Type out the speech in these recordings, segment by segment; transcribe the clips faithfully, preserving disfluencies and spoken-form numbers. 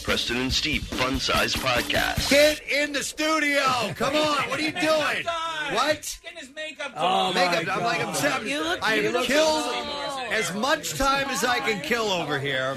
Preston and Steve Fun Size Podcast. Get in the studio. Come on. What are you doing? What? Getting his makeup Oh, on. makeup. I'm like, I'm sorry. I have killed as much time as I can kill over here.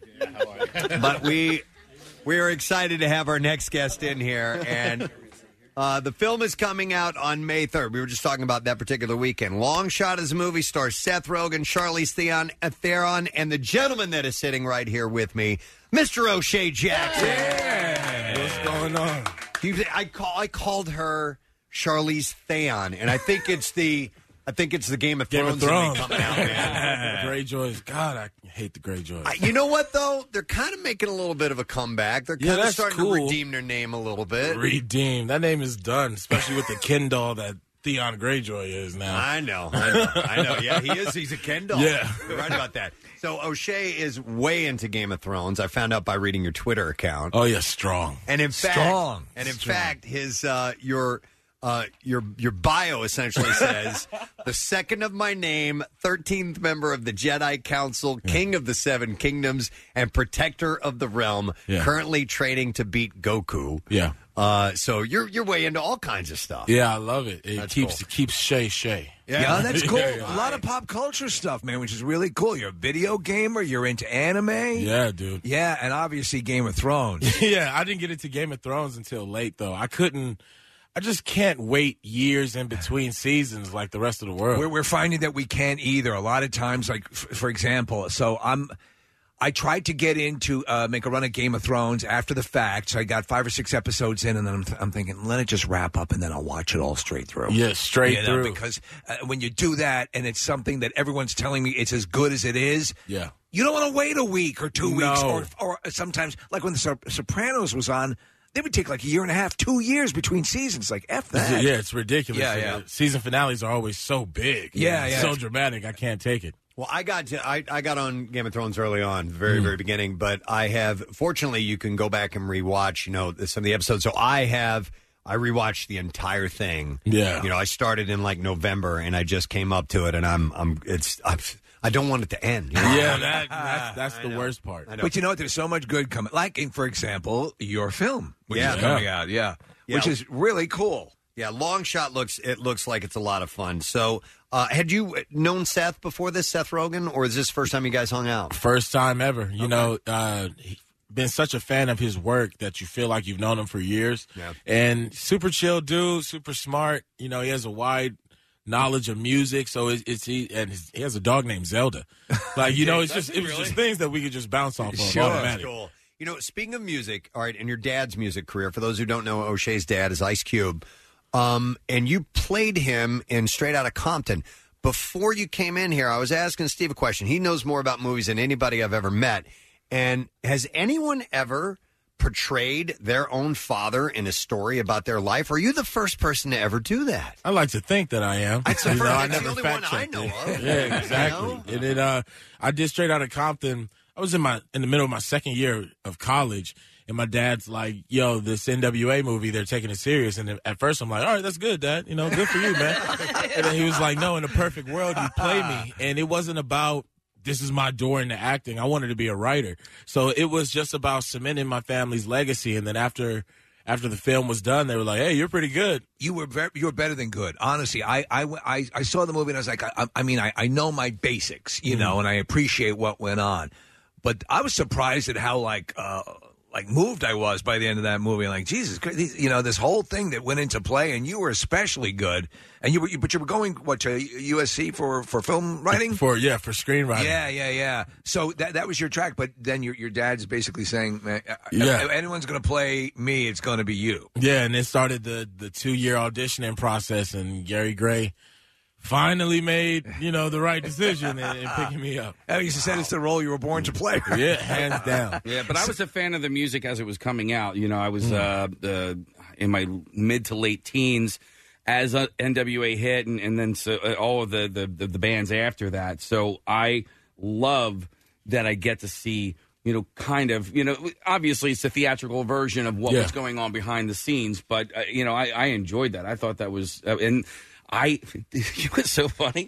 But we we are excited to have our next guest in here, and uh, the film is coming out on May third. We were just talking about that particular weekend. Long Shot is a movie, stars Seth Rogen, Charlize Theron, Theron, and the gentleman that is sitting right here with me, Mister O'Shea Jackson. Yeah. What's going on? He, I call I called her Charlize Theron, and I think it's the I think it's the Game of Game Thrones, of Thrones. coming out, man. Greyjoys. God, I hate the Greyjoys. I, you know what, though? They're kind of making a little bit of a comeback. They're Yeah, kind of that's starting cool. to redeem their name a little bit. Redeem. That name is done, especially with the Ken doll that Theon Greyjoy is now. I know. I know. I know. Yeah, he is. He's a Ken doll. Yeah. You're right about that. So O'Shea is way into Game of Thrones. I found out by reading your Twitter account. Oh, yeah, strong. And in fact, Strong. And in Strong. fact, his uh, your uh, your your bio essentially says the second of my name, thirteenth member of the Jedi Council, King of the Seven Kingdoms, and Protector of the Realm. Yeah. Currently training to beat Goku. Yeah. Uh, so you're you're way into all kinds of stuff. Yeah, I love it. It That's keeps cool. it keeps Shay Shay. Yeah, that's cool. Yeah, yeah. A lot of pop culture stuff, man, which is really cool. You're a video gamer. You're into anime. Yeah, dude. Yeah, and obviously Game of Thrones. Yeah, I didn't get into Game of Thrones until late, though. I couldn't. I just can't wait years in between seasons like the rest of the world. We're, we're finding that we can't either. A lot of times, like f- for example, so I'm. I tried to get into uh, make a run at Game of Thrones after the fact. So I got five or six episodes in, and then I'm, th- I'm thinking, let it just wrap up, and then I'll watch it all straight through. Yeah, straight You know, through. Because uh, when you do that, and it's something that everyone's telling me it's as good as it is. Yeah. You don't want to wait a week or two weeks, No. or, or sometimes, like when The Sop- Sopranos was on, they would take like a year and a half, two years between seasons. Like, F that. Yeah, it's ridiculous. Yeah, yeah. The season finales are always so big. Yeah, yeah. So dramatic. I can't take it. Well, I got to, I, I got on Game of Thrones early on, very very beginning, but I have fortunately you can go back and rewatch, you know, some of the episodes. So I have I rewatched the entire thing. Yeah. You know, I started in like November and I just came up to it and I'm I'm it's I'm, I don't want it to end. You know? Yeah, that, that's, that's the worst part. I know. But you know what? There's so much good coming. Like, in, for example, your film, which Yeah. is coming out. Yeah. Yeah. Which is really cool. Yeah, Long Shot looks it looks like it's a lot of fun. So, uh, had you known Seth before this, Seth Rogen, or is this the first time you guys hung out? First time ever. You know, uh, he- been such a fan of his work that you feel like you've known him for years. Yeah. And super chill dude, super smart. You know, he has a wide knowledge of music. So it's, it's he and his, he has a dog named Zelda. Like, you know, it's just it was just things that we could just bounce off of Sure. automatic. Cool. You know, speaking of music, all right, and your dad's music career, for those who don't know, O'Shea's dad is Ice Cube. Um, and you played him in Straight Outta Compton. Before you came in here, I was asking Steve a question. He knows more about movies than anybody I've ever met. And has anyone ever portrayed their own father in a story about their life? Or are you the first person to ever do that? I like to think that I am. That's the You know, first- I that's the never only one I fact-checked know it. of. Yeah, exactly. You know? And it, uh, I did Straight Outta Compton. I was in my in the middle of my second year of college, and my dad's like, "Yo, this N W A movie, they're taking it serious." And at first, I'm like, "All right, that's good, Dad. You know, good for you, man." And then he was like, "No, in a perfect world, you play me." And it wasn't about this is my door into acting. I wanted to be a writer, so it was just about cementing my family's legacy. And then after. After the film was done, they were like, "Hey, you're pretty good." You were very, you were better than good. Honestly, I I, I, I saw the movie and I was like, I, I mean, I, I know my basics, you know, and I appreciate what went on. But I was surprised at how like uh, like moved I was by the end of that movie. Like, Jesus, Christ, you know, this whole thing that went into play, and you were especially good. And you were, but you were going what to U S C for, for film writing? For yeah, for screenwriting. Yeah, yeah, yeah. So that that was your track, but then your your dad's basically saying, man, Yeah. if anyone's going to play me, it's going to be you. Yeah, and it started the the two year auditioning process, and Gary Gray finally made you know the right decision in, in picking me up. I used to say it's the role you were born to play. Yeah, hands down. Yeah, but I was a fan of the music as it was coming out. You know, I was uh, uh, in my mid to late teens as a N W A hit, and, and then so, uh, all of the, the, the, the bands after that. So I love that I get to see, you know, kind of, you know, obviously it's a theatrical version of what Yeah. was going on behind the scenes. But, uh, you know, I, I enjoyed that. I thought that was, uh, and I, it was so funny.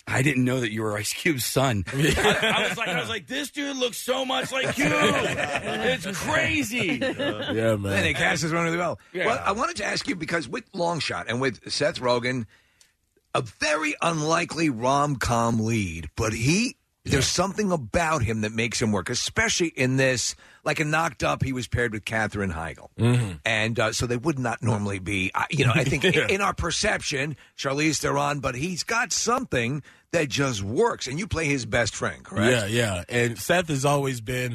I didn't know that you were Ice Cube's son. I, I was like, I was like, this dude looks so much like you. It's crazy. Yeah, man. And they cast this one really well. Yeah. Well, I wanted to ask you because with Longshot and with Seth Rogen, a very unlikely rom-com lead, but he yeah. there's something about him that makes him work, especially in this. Like in Knocked Up, he was paired with Katherine Heigl. Mm-hmm. And uh, so they would not normally be, uh, you know, I think yeah. in, in our perception, Charlize Theron, but he's got something that just works. And you play his best friend, correct? Yeah, yeah. And Seth has always been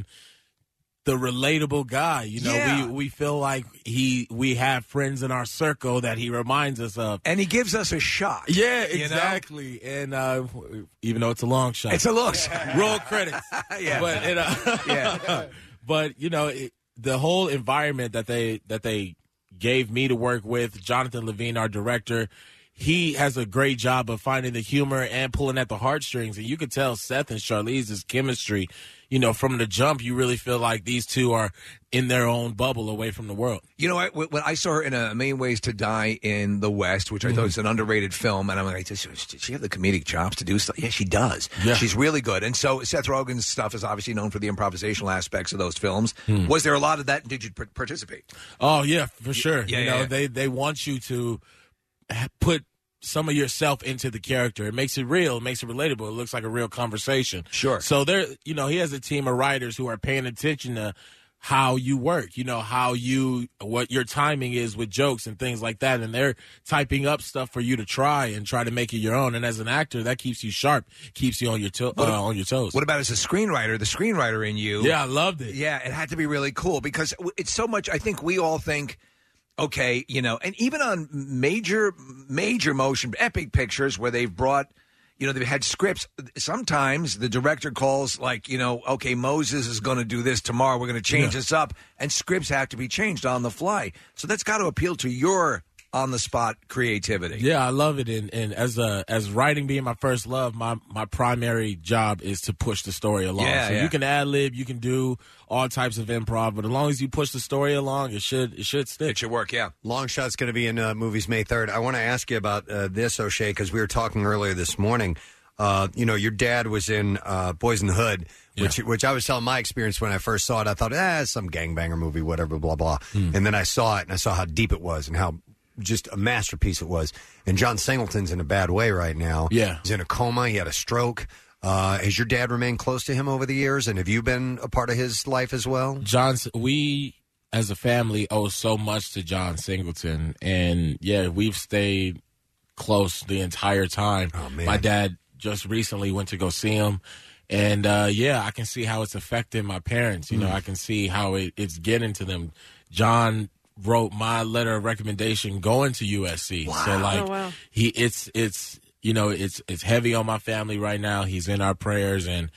the relatable guy. You know, Yeah. we, we feel like he we have friends in our circle that he reminds us of. And he gives us a shot. Yeah, you know? exactly. And uh, even though it's a long shot. It's a look. Roll credits. Yeah. But, it, uh, Yeah. but you know, it, the whole environment that they that they gave me to work with, Jonathan Levine, our director, he has a great job of finding the humor and pulling at the heartstrings. And you could tell Seth and Charlize's chemistry, you know, from the jump, you really feel like these two are in their own bubble away from the world. You know what? When I saw her in A Million Ways to Die in the West, which I Mm-hmm. thought was an underrated film, and I'm like, does she have the comedic chops to do stuff? Yeah, she does. Yeah. She's really good. And so Seth Rogen's stuff is obviously known for the improvisational aspects of those films. Hmm. Was there a lot of that, and did you par- participate? Oh, yeah, for sure. Yeah, you yeah, know, yeah. they they want you to ha- put some of yourself into the character. It makes it real. It makes it relatable. It looks like a real conversation. Sure. So there, you know, he has a team of writers who are paying attention to how you work, you know, how you, what your timing is with jokes and things like that. And they're typing up stuff for you to try and try to make it your own. And as an actor, that keeps you sharp, keeps you on your, to- uh, on your toes. What about as a screenwriter, the screenwriter in you? Yeah, I loved it. Yeah, it had to be really cool because it's so much. I think we all think, okay, you know, and even on major, major motion, epic pictures where they've brought, you know, they've had scripts. Sometimes the director calls, like, you know, okay, Moses is going to do this tomorrow. We're going to change Yeah. this up. And scripts have to be changed on the fly. So that's got to appeal to your on-the-spot creativity. Yeah, I love it. And, and as a, as writing being my first love, my, my primary job is to push the story along. Yeah, so yeah. you can ad-lib, you can do all types of improv, but as long as you push the story along, it should it should stick. It should work, yeah. Long Shot's going to be in uh, movies May third. I want to ask you about uh, this, O'Shea, because we were talking earlier this morning. Uh, you know, your dad was in uh, Boys in the Hood, which Yeah. which I was telling my experience when I first saw it. I thought, ah, it's some gangbanger movie, whatever, blah, blah. Hmm. And then I saw it, and I saw how deep it was and how just a masterpiece it was. And John Singleton's in a bad way right now. Yeah. He's in a coma. He had a stroke. Uh, has your dad remained close to him over the years? And have you been a part of his life as well? John, we as a family owe so much to John Singleton, and yeah, we've stayed close the entire time. Oh, man. My dad just recently went to go see him, and uh, yeah, I can see how it's affecting my parents. You know, I can see how it, it's getting to them. John wrote my letter of recommendation going to U S C. So like, Oh, wow. he, it's it's you know, it's it's heavy on my family right now. He's in our prayers, and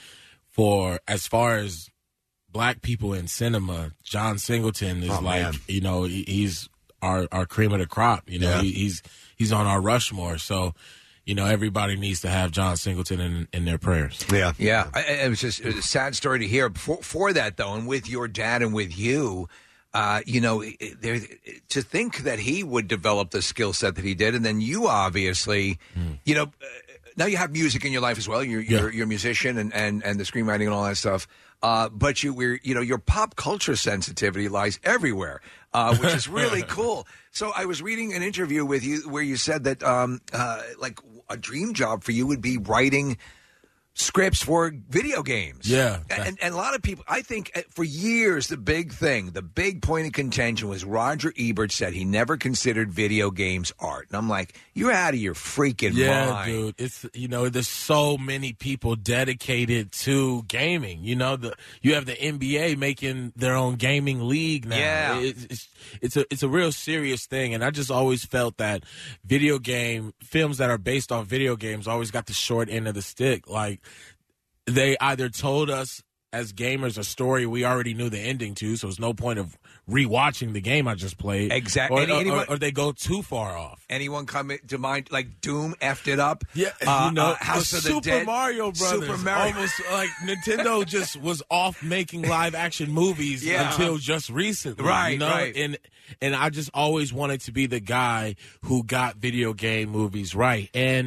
for as far as black people in cinema, John Singleton is Oh, like, man. you know, he- he's our our cream of the crop. You know, Yeah. he, he's he's on our Rushmore. So, you know, everybody needs to have John Singleton in, in their prayers. Yeah. Yeah, I, I- it was just it was a sad story to hear. For, for that, though, and with your dad and with you, uh, you know, it- it- there, to think that he would develop the skill set that he did, and then you obviously, you know, uh, now you have music in your life as well. You're you're, Yeah. you're a musician and, and, and the screenwriting and all that stuff. Uh, but you, we're, you know, your pop culture sensitivity lies everywhere, uh, which is really cool. So I was reading an interview with you where you said that, um, uh, like, a dream job for you would be writing scripts for video games. Yeah. And, and a lot of people, I think uh, for years, the big thing, the big point of contention was Roger Ebert said he never considered video games art. And I'm like, you're out of your freaking Yeah, mind. dude. It's, you know, there's so many people dedicated to gaming. You know, the you have the N B A making their own gaming league now. Yeah. It's, it's it's a it's a real serious thing, and I just always felt that video game films that are based on video games always got the short end of the stick. Like, they either told us as gamers a story we already knew the ending to, so there's no point of rewatching the game I just played. Exactly. Or, Any- or- anyone- or they go too far off. Anyone come to mind, like Doom effed it up? Yeah, Uh, you know, uh, House the of the Super Dead. Mario Brothers. Super Mario. Almost like Nintendo just was off making live action movies Yeah. until just recently. Right, you know? right. And and I just always wanted to be the guy who got video game movies right. And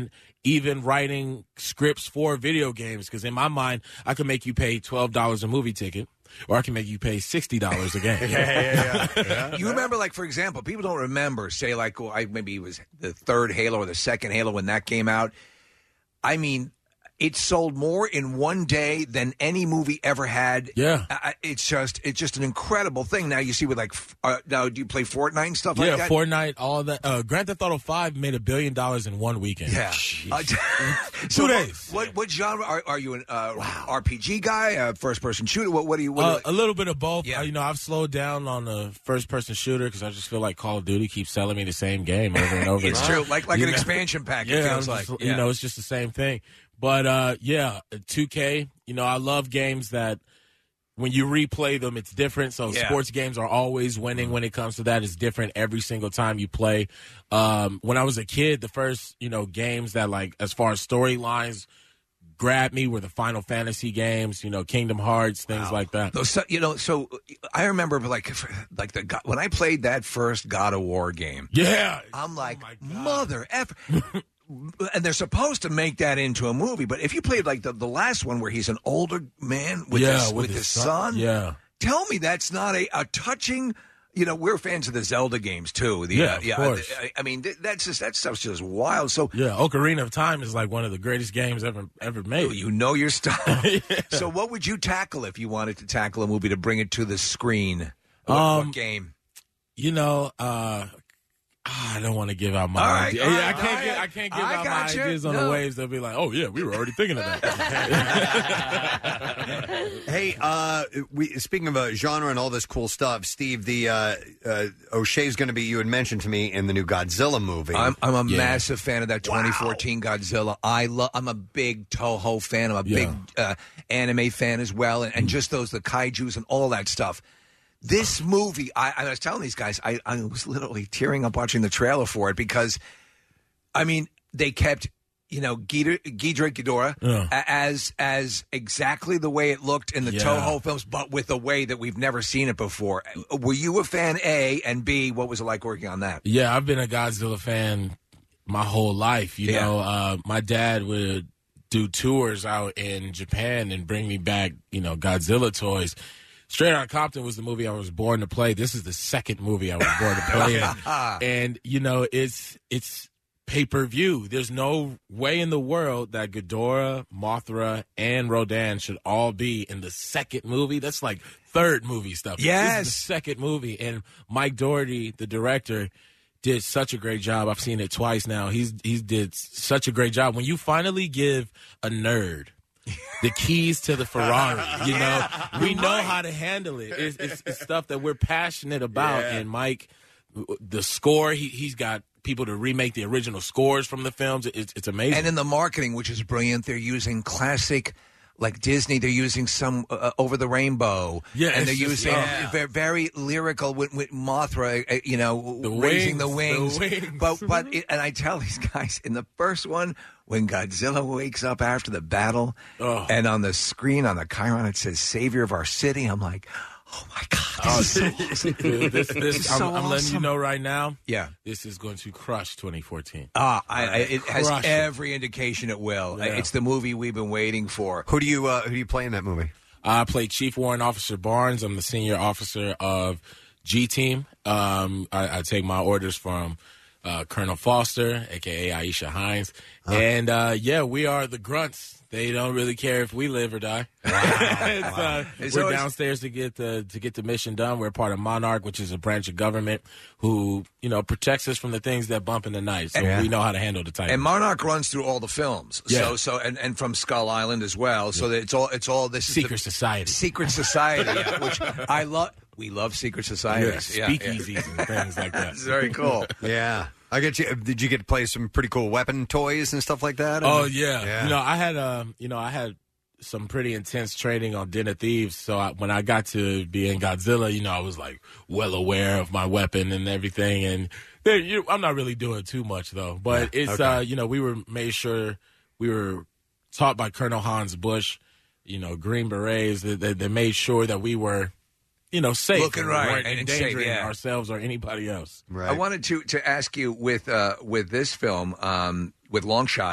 even writing scripts for video games. Because in my mind, I can make you pay twelve dollars a movie ticket, or I can make you pay sixty dollars a game. yeah, yeah, yeah. yeah. You remember, like, for example, people don't remember, say, like, well, I, maybe it was the third Halo or the second Halo when that came out. I mean, it sold more in one day than any movie ever had. Yeah, uh, it's just it's just an incredible thing. Now you see with like uh, now do you play Fortnite and stuff yeah, like that? Yeah, Fortnite, all that. Uh, Grand Theft Auto five made a billion dollars in one weekend. Yeah, uh, two days. What, what what genre are, are you? An uh, wow. R P G guy, a first person shooter? What what do you? What uh, do you... A little bit of both. Yeah. Uh, you know, I've slowed down on the first person shooter because I just feel like Call of Duty keeps selling me the same game over and over. It's again. true, like like you an know? expansion pack. Yeah, it feels just, like you yeah. know, it's just the same thing. But, uh, yeah, two K, you know, I love games that when you replay them, it's different. So yeah. sports games are always winning when it comes to that. It's different every single time you play. Um, when I was a kid, the first, you know, games that, like, as far as storylines grabbed me were the Final Fantasy games, you know, Kingdom Hearts, things wow. like that. So, you know, so I remember, like, like the when I played that first God of War game. Yeah. I'm like, oh mother effer. And they're supposed to make that into a movie, but if you played like the, the last one where he's an older man with yeah, his, with, with his, his son, son, yeah, tell me that's not a, a touching. You know, we're fans of the Zelda games too. The, yeah, uh, of yeah. course. I, I mean, that's just that stuff's just wild. So yeah, Ocarina of Time is like one of the greatest games ever ever made. You know your stuff. yeah. So what would you tackle if you wanted to tackle a movie to bring it to the screen? What, um, what game? You know, uh, I don't want to give out my all right, ideas. all right, yeah, I can't right. get I can't give I out my you. ideas on no. the waves. They'll be like, oh yeah, we were already thinking of that. Hey, uh, we speaking of a genre and all this cool stuff, Steve, the uh, uh, O'Shea's going to be. You had mentioned to me in the new Godzilla movie. I'm, I'm a Yeah. massive fan of that twenty fourteen wow. Godzilla. I love. I'm a big Toho fan. I'm a Yeah. big uh, anime fan as well, and, and just those the kaiju's and all that stuff. This movie, I, I was telling these guys, I, I was literally tearing up watching the trailer for it because, I mean, they kept, you know, Ghidra, Ghidra Ghidorah Yeah. as as exactly the way it looked in the Yeah. Toho films, but with a way that we've never seen it before. Were you a fan, A, and B, what was it like working on that? Yeah, I've been a Godzilla fan my whole life. You Yeah. know, uh, my dad would do tours out in Japan and bring me back, you know, Godzilla toys. Straight Outta Compton was the movie I was born to play. This is the second movie I was born to play in. And, you know, it's it's pay-per-view. There's no way in the world that Ghidorah, Mothra, and Rodan should all be in the second movie. That's like third movie stuff. Yes. This is the second movie. And Mike Doherty, the director, did such a great job. I've seen it twice now. He's he's did such a great job. When you finally give a nerd the keys to the Ferrari, you know, we know how to handle it. It's, it's, it's stuff that we're passionate about. Yeah. And Mike, the score, he, he's got people to remake the original scores from the films. It's, it's amazing. And in the marketing, which is brilliant, they're using classic, like Disney, they're using some uh, Over the Rainbow. Yeah, and they're it's just- using yeah. very, very lyrical with, with Mothra, uh, you know, The raising the wings, wings. the wings. But, but it, and I tell these guys, in the first one, when Godzilla wakes up after the battle, Oh. and on the screen, on the Chiron, it says, Savior of our city, I'm like, oh my God, this is so awesome. Dude, this, this, This is I'm, so I'm letting you awesome. know right now, Yeah. this is going to crush twenty fourteen. Ah, I, I, it has Crush it. every indication it will. Yeah. It's the movie we've been waiting for. who do you uh, who do you play in that movie? I play Chief Warrant Officer Barnes. I'm the senior officer of G Team. Um, I, I take my orders from uh, Colonel Foster, a k a. Aisha Hines. And, uh, yeah, we are the grunts. They don't really care if we live or die. it's, uh, It's we're always- downstairs to get the to get the mission done. We're part of Monarch, which is a branch of government who, you know, protects us from the things that bump in the night. So And- we know how to handle the Titans. And Monarch runs through all the films, Yeah. so so and, and from Skull Island as well. So that it's all it's all this is Secret the, Society. Secret Society, yeah, which I love. We love secret societies. Yeah, Yeah, speakeasies and things like that. It's very cool. Yeah, I get you. Did you get to play some pretty cool weapon toys and stuff like that? Oh yeah. Yeah. You know, I had um, you know, I had some pretty intense training on Den of Thieves. So I, when I got to be in Godzilla, you know, I was like well aware of my weapon and everything. And there, you, I'm not really doing too much though. But Yeah, it's okay. uh, you know, we were made sure we were taught by Colonel Hans Bush, you know, Green Berets. That they, they made sure that we were, you know, safe, Looking and we right weren't and safe, endangering yeah. ourselves or anybody else. Right. I wanted to to ask you with uh, with this film um, with Longshot.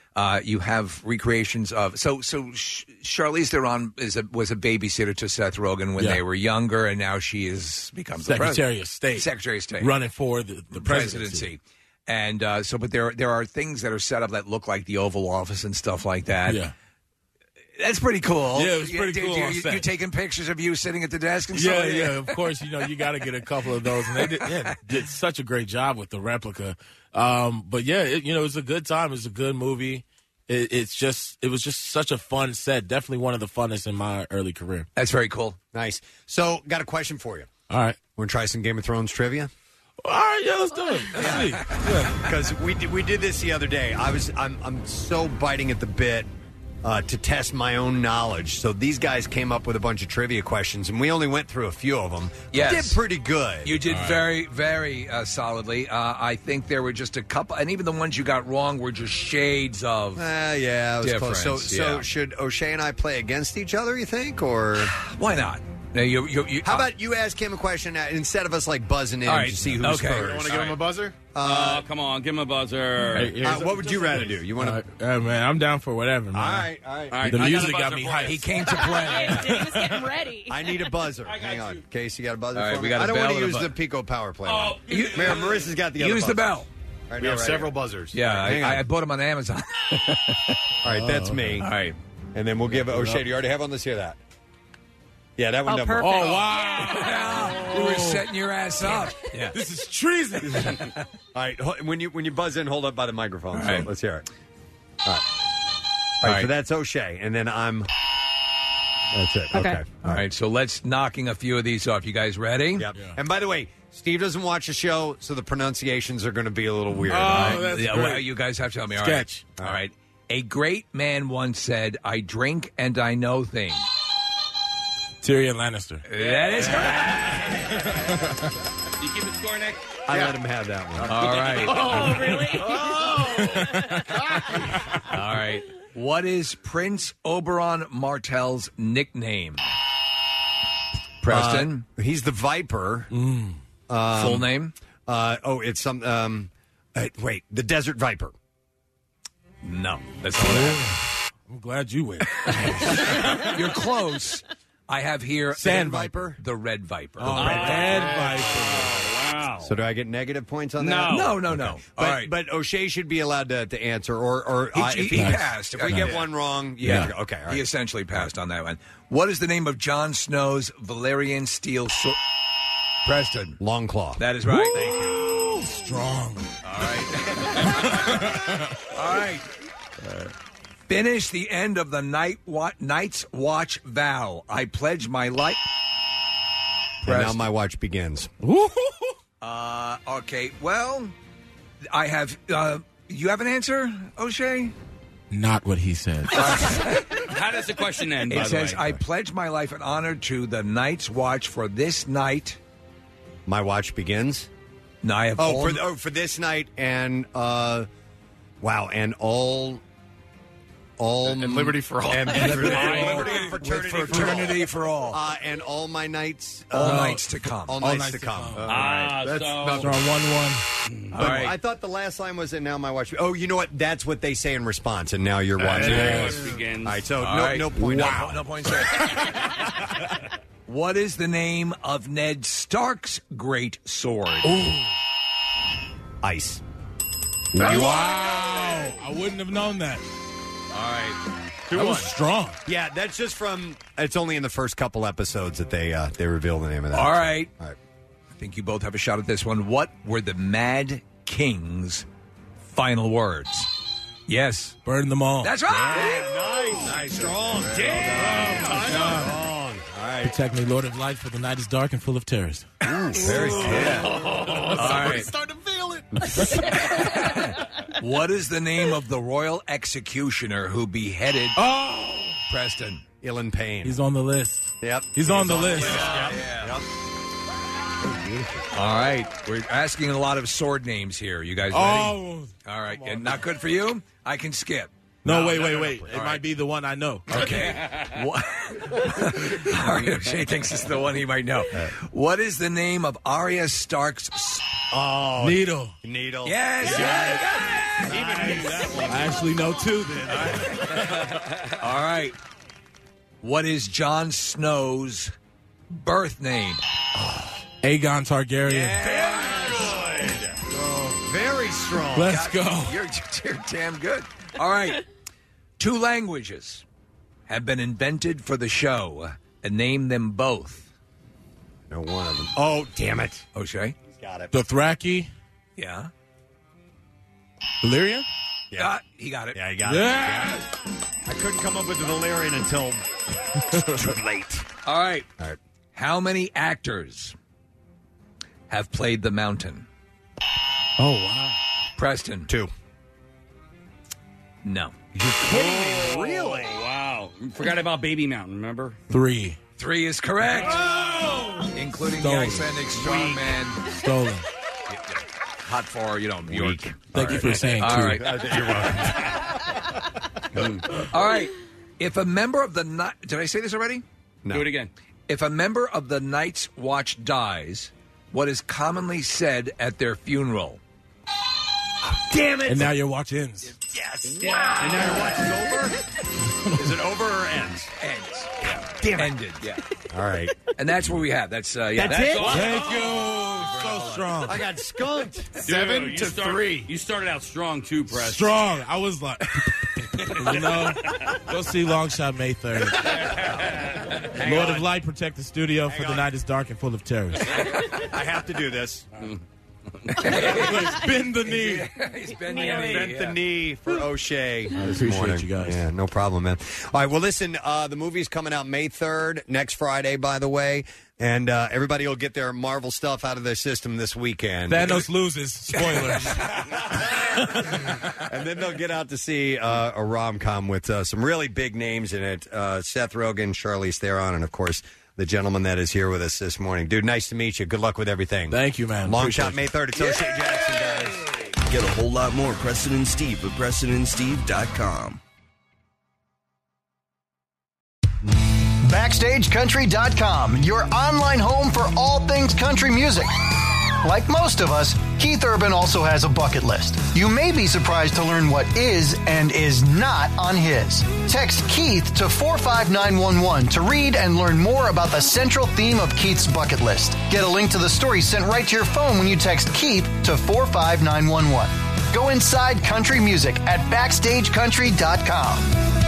Uh, you have recreations of so so. Sh- Charlize Theron is a, was a babysitter to Seth Rogen when Yeah. they were younger, and now she is becomes the Secretary president. of State. Secretary of State, running for the, the presidency. presidency. And uh, so, but there there are things that are set up that look like the Oval Office and stuff like that. Yeah. That's pretty cool. Yeah, it was pretty you, cool You, on you, set. you taking pictures of you sitting at the desk and Yeah, stuff? yeah, of course. You know, you got to get a couple of those, and they did, yeah, did such a great job with the replica. Um, but yeah, it, you know, it was a good time. It was a good movie. It, it's just, it was just such a fun set. Definitely one of the funnest in my early career. That's very cool. Nice. So, got a question for you. All right, want to try some Game of Thrones trivia? All right, yeah, let's do it. Let's see. Because we did, we did this the other day. I was I'm I'm so biting at the bit uh, to test my own knowledge. So these guys came up with a bunch of trivia questions, and we only went through a few of them. Yes. We did pretty good. You did very, very uh, solidly. Uh, I think there were just a couple, and even the ones you got wrong were just shades of. Uh, yeah, it was difference. close. So, so Yeah. should O'Shea and I play against each other? You think, or why not? No, you, you, you, How about you ask him a question uh, instead of us like buzzing in All right. to see who's Okay. first? You Want to give him a buzzer? Uh, come on, give him a buzzer. Hey, Uh, here's- what would you rather do? You want to? All right, uh, man, I'm down for whatever, man. All right, all right. All right, The I got a music got buzzer me for hyped. you. He came to play. He was getting ready. I need a buzzer. Hang on, Casey, you got a buzzer All right, for we me? got a I don't bell want to and a use bu- the Pico Power Play. Oh, one. You- Mar- Marissa's got the other Use the buzzer. bell. Right We now, have right several here. buzzers. Yeah, Hang on. I, I bought them on Amazon. All right, that's me. All right. And then we'll give O'Shea. Do you already have one? Let's hear that. Yeah, that one Oh, doesn't perfect. work. Oh, wow. You were setting your ass up. Yeah. This is treason. All right, ho- when you when you buzz in, hold up by the microphone. All so right. let's hear it. All right. All right, All right. so that's O'Shea, and then I'm. That's it. Okay. Okay. All right, so let's knocking a few of these off. You guys ready? Yep. And by the way, Steve doesn't watch the show, so the pronunciations are going to be a little weird. Oh, all right? that's Yeah, great. well, you guys have to tell me. All right. Sketch. All right. A great man once said, "I drink and I know things." Tyrion Lannister. That is correct. You keep it score, Nick? I let him have that one. All right. Oh, really? All right. What is Prince Oberon Martell's nickname? Preston, Uh, he's the Viper. full name? Uh, oh, it's some. Um, uh, wait, the Desert Viper. No, that's all it is. I'm glad you win. You're close. I have here Sand the- Viper? the Red Viper. Oh, Red Viper. Wow. So do I get negative points on No. that? No, no, no. But, All right. but O'Shea should be allowed to, to answer, or or He- uh, he- if he passed. If we Yeah. get one wrong, you Yeah. have to go. Okay, all right. He essentially passed on that one. What is the name of Jon Snow's Valerian steel sword? Preston. Longclaw. That is right. Thank you. Strong. All right. All right. Finish the end of the night wa- night's watch vow. I pledge my life. And now Preston. my watch begins. Uh, okay. Well, I have. Uh, you have an answer, O'Shea? Not what he said. How does the question end, by It the says, way? "I pledge my life and honor to the Night's Watch for this night." My watch begins. No, I have Oh, all- for oh, for this night and uh, wow, and all, all And liberty for all. and liberty, liberty and fraternity, with fraternity for all. Uh, and all my nights, uh, all nights to come. all All nights, nights to to come. come. ah, That's so not- Strong one one. All right. I thought the last line was, and now my watch. Oh, you know what? That's what they say in response, and now your watch There begins. it begins. All right, so All no, right. no point. Wow. No, no points there. What is the name of Ned Stark's great sword? Ice. Wow. I wouldn't have known that. All right. That was strong. Yeah, that's just from. It's only in the first couple episodes that they uh, they reveal the name of that. All right. All right. I think you both have a shot at this one. What were the Mad King's final words? Yes. Burn them all. That's right. Nice, nice, strong. Damn. Wrong. All right. Protect me, Lord of Light, for the night is dark and full of terrors. Very good. All right. Starting to feel it. What is the name of the royal executioner who beheaded Oh! Preston? Ilan Payne. He's on the list. Yep. He's on the list. All right. We're asking a lot of sword names here. You guys ready? Oh. All right. And not good for you? I can skip. No, No, wait, no, wait, no, no. wait. All It right. might be the one I know. Okay. What? All right. O'Shea thinks it's the one he might know. What is the name of Arya Stark's... Oh, Needle. needle. Yes. yes. I actually know two then. All right. What is Jon Snow's birth name? Aegon Targaryen. Oh, very strong. Let's go. You're, you're damn good. All right. Two languages have been invented for the show, and name them both. No one of them. Oh, damn it. O'Shea? Got it. Dothraki. Yeah. Valyrian? Yeah. Uh, he got it. Yeah, he got Yeah. it. I couldn't come up with the Valyrian until too late. All right. All right. How many actors have played the Mountain? Oh, wow. Preston? Two. No. Really? Oh, wow. Forgot about Baby Mountain, remember? Three. Three is correct. Including Stolen. the Icelandic strongman. Stolen. Hot for, you know, New York. Thank you for saying All two. right. You're welcome. All right. If a member of the night... Did I say this already? No. Do it again. If a member of the Night's Watch dies, what is commonly said at their funeral? Damn it. And now your watch ends. Yes. Wow. And now your watch is over? Is it over or ends? Ends. Damn it. Ended, yeah. All right. And that's what we have. That's, uh, yeah. That's it? awesome. Thank you. So strong. I got skunked. Seven Dude, to you start- three. You started out strong, too, Press. Strong. I was like, you know, go see Longshot May third. Lord of Light, protect the studio, for the night is dark and full of terrors. I have to do this. Bend the knee. He's been Bent the knee for O'Shea this appreciate morning. you guys. Yeah, no problem, man. All right, well, listen, uh, the movie's coming out May third, next Friday, by the way, and uh, everybody will get their Marvel stuff out of their system this weekend. Thanos loses. Spoilers. And then they'll get out to see uh, a rom-com with uh, some really big names in it. Uh, Seth Rogen, Charlize Theron, and, of course, the gentleman that is here with us this morning. Dude, nice to meet you. Good luck with everything. Thank you, man. Long Appreciate shot May third. It's O'Shea Jackson, guys. Get a whole lot more Preston and Steve at Preston and Steve dot com. Backstage Country dot com, your online home for all things country music. Like most of us, Keith Urban also has a bucket list. You may be surprised to learn what is and is not on his. Text Keith to four five nine one one to read and learn more about the central theme of Keith's bucket list. Get a link to the story sent right to your phone when you text Keith to four five nine one one. Go inside country music at Backstage Country dot com.